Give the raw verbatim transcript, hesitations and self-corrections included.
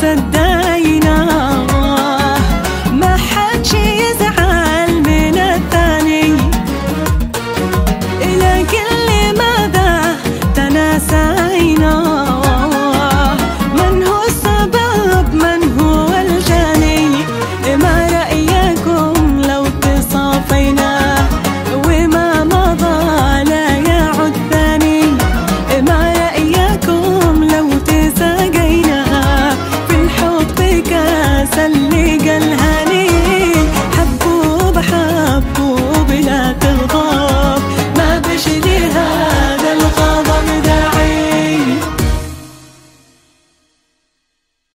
صدينا ما حد يزعل من الثاني، إلى كل ماذا تناسينا، من هو السبب من هو الجاني، ما رأيكم لو تصافينا وما مضى لا يعد ثاني، ما رأيكم لو تساقينا في الحب كاس اللي الهاني.